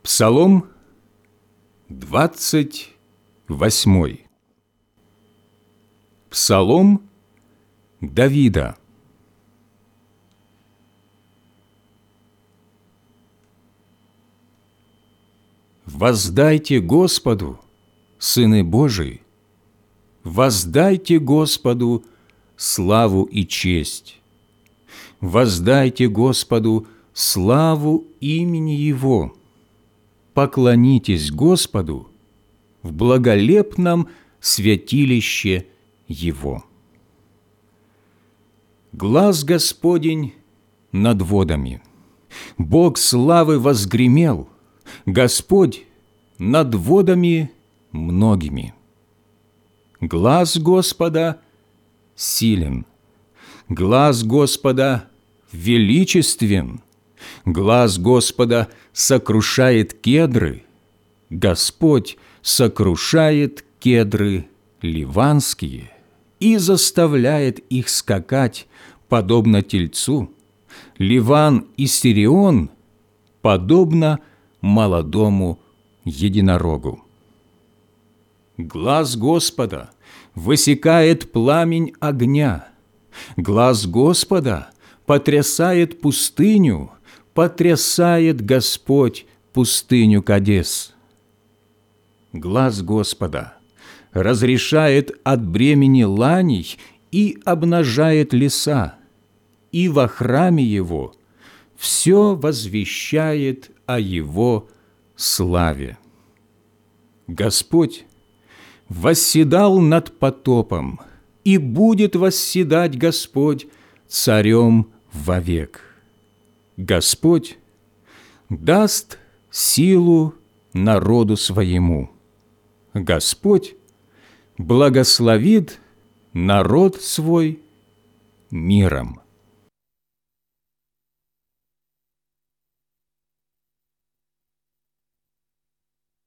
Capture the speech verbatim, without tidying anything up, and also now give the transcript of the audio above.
Псалом двадцать восьмой. Псалом Давида. Воздайте Господу, сыны Божии, воздайте Господу славу и честь. Воздайте Господу славу имени Его. Поклонитесь Господу в благолепном святилище Его. Глас Господень над водами, Бог славы возгремел, Господь над водами многими. Глас Господа силен, глас Господа величествен, глас Господа сокрушает кедры, Господь сокрушает кедры ливанские и заставляет их скакать, подобно тельцу, Ливан и Сирион, подобно молодому единорогу. Глас Господа высекает пламень огня, глас Господа потрясает пустыню, потрясает Господь пустыню Кадес. Глас Господа разрешает от бремени ланей и обнажает леса, и во храме Его все возвещает о Его славе. Господь восседал над потопом, и будет восседать Господь царем вовек. Господь даст силу народу своему. Господь благословит народ свой миром.